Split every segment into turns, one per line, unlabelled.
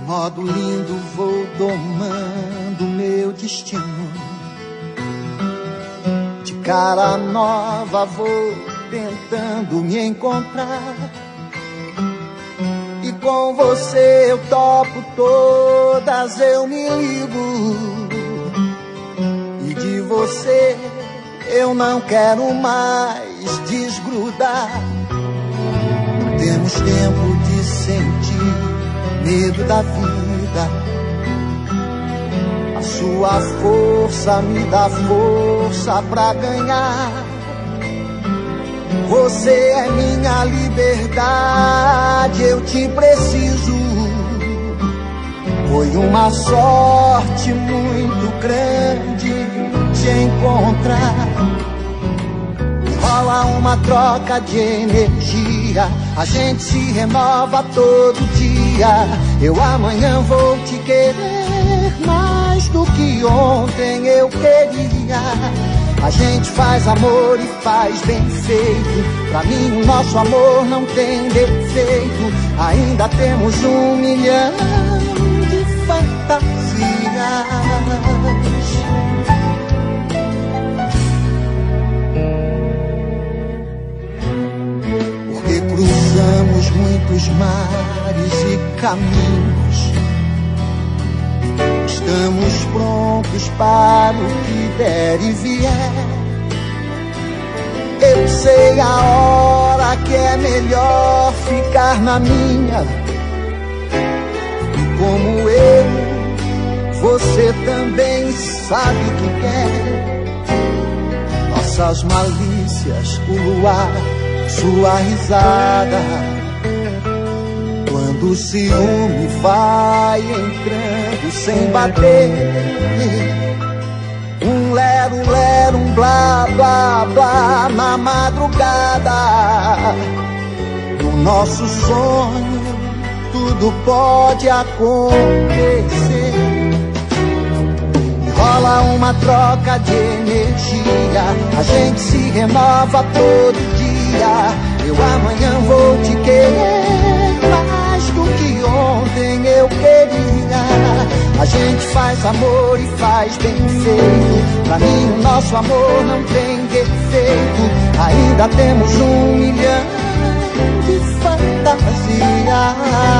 modo lindo vou domando meu destino. De cara nova vou tentando me encontrar. E com você eu topo todas, eu me ligo. E de você eu não quero mais desgrudar. Temos tempo de sentir medo da vida. A sua força me dá força pra ganhar. Você é minha liberdade, eu te preciso. Foi uma sorte muito grande te encontrar. Rola uma troca de energia, a gente se renova todo dia. Eu amanhã vou te querer mais do que ontem eu queria. A gente faz amor e faz bem feito. Pra mim o nosso amor não tem defeito. Ainda temos 1 milhão de fantasias. Porque cruzamos muitos mares e caminhos. Estamos prontos para o que der e vier. Eu sei a hora que é melhor ficar na minha. E como eu, você também sabe o que quer. Nossas malícias, o luar, sua risada. Quando o ciúme vai entrando sem bater, um lero, um blá, blá, blá na madrugada. No nosso sonho tudo pode acontecer. Rola uma troca de energia, a gente se renova todo dia. Eu amanhã vou te querer mais do que ontem eu queria. A gente faz amor e faz bem feito. Pra mim o nosso amor não tem defeito. Ainda temos 1 milhão de fantasias.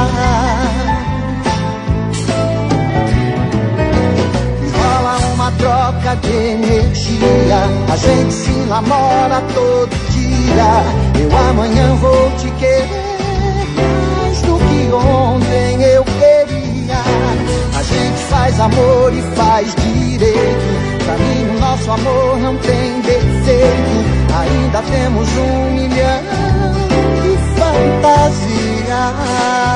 Uma troca de energia, a gente se namora todo dia. Eu amanhã vou te querer mais do que ontem eu queria. A gente faz amor e faz direito. Pra mim o nosso amor não tem defeito. Ainda temos 1 milhão de fantasias.